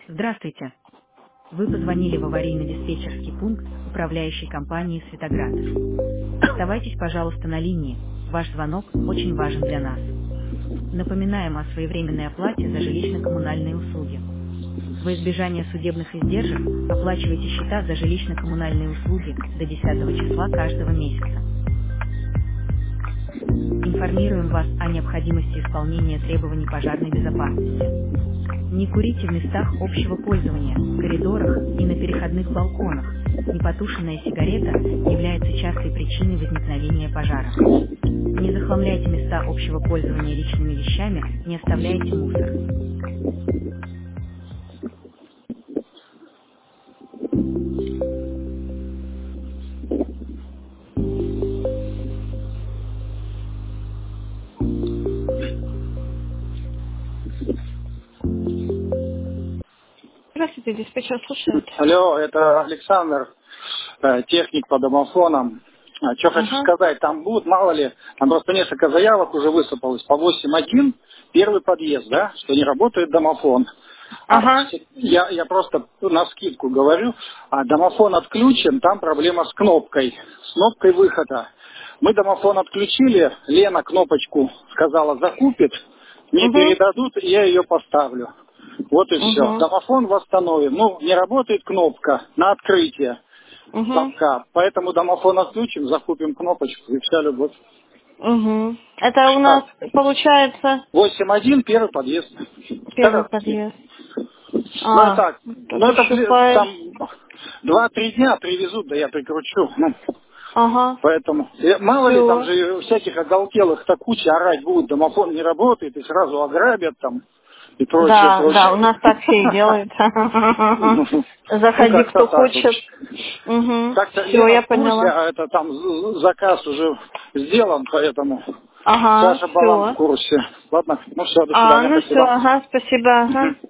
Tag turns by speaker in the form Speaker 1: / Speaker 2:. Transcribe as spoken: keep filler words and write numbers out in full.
Speaker 1: Здравствуйте. Вы позвонили в аварийно-диспетчерский пункт управляющей компании «Светоград». Оставайтесь, пожалуйста, на линии. Ваш звонок очень важен для нас. Напоминаем о своевременной оплате за жилищно-коммунальные услуги. Во избежание судебных издержек оплачивайте счета за жилищно-коммунальные услуги до десятого числа каждого месяца. Информируем вас о необходимости исполнения требований пожарной безопасности. Не курите в местах общего пользования, в коридорах и на переходных балконах. Непотушенная сигарета является частой причиной возникновения пожара. Не захламляйте места общего пользования личными вещами, не оставляйте мусор. Здравствуйте, диспетчер слушает.
Speaker 2: Алло, это Александр, э, техник по домофонам. Что хочу
Speaker 1: Ага,
Speaker 2: сказать, там будут, мало ли, там просто несколько заявок уже высыпалось по восемь один, первый подъезд, да, что не работает домофон. А
Speaker 1: ага,
Speaker 2: я, я просто навскидку говорю, а домофон отключен, там проблема с кнопкой, с кнопкой выхода. Мы домофон отключили, Лена кнопочку сказала закупит, мне
Speaker 1: угу,
Speaker 2: передадут, и я ее поставлю. Вот и все.
Speaker 1: угу,
Speaker 2: Домофон восстановим. Ну, не работает кнопка на открытие
Speaker 1: угу,
Speaker 2: замка, поэтому домофон отключим, закупим кнопочку и вся любовь.
Speaker 1: угу. Это у
Speaker 2: А,
Speaker 1: нас получается
Speaker 2: восемь один, первый подъезд.
Speaker 1: первый
Speaker 2: Городский.
Speaker 1: подъезд.
Speaker 2: Ну, это
Speaker 1: А,
Speaker 2: так.
Speaker 1: тут
Speaker 2: Ну, это
Speaker 1: еще
Speaker 2: пли-
Speaker 1: файл.
Speaker 2: там два-три дня привезут, да я прикручу. Ну,
Speaker 1: Ага,
Speaker 2: поэтому, э, мало ли, там
Speaker 1: все.
Speaker 2: же всяких оголтелых-то куча орать будут, домофон не работает, и сразу ограбят там, и прочее,
Speaker 1: Да, да, у
Speaker 2: прочее.
Speaker 1: нас так все и делают.
Speaker 2: Ну,
Speaker 1: Заходи,
Speaker 2: как-то
Speaker 1: кто
Speaker 2: так, в
Speaker 1: хочет.
Speaker 2: общем.
Speaker 1: Угу.
Speaker 2: Так-то
Speaker 1: Все,
Speaker 2: Лена
Speaker 1: я
Speaker 2: в курсе,
Speaker 1: поняла.
Speaker 2: а это там з- заказ уже сделан, поэтому
Speaker 1: Ага,
Speaker 2: Саша Балан в
Speaker 1: все.
Speaker 2: курсе. Ладно, ну все, до
Speaker 1: А,
Speaker 2: свидания,
Speaker 1: ну все,
Speaker 2: спасибо.
Speaker 1: ага, спасибо, ага.
Speaker 2: Мгм.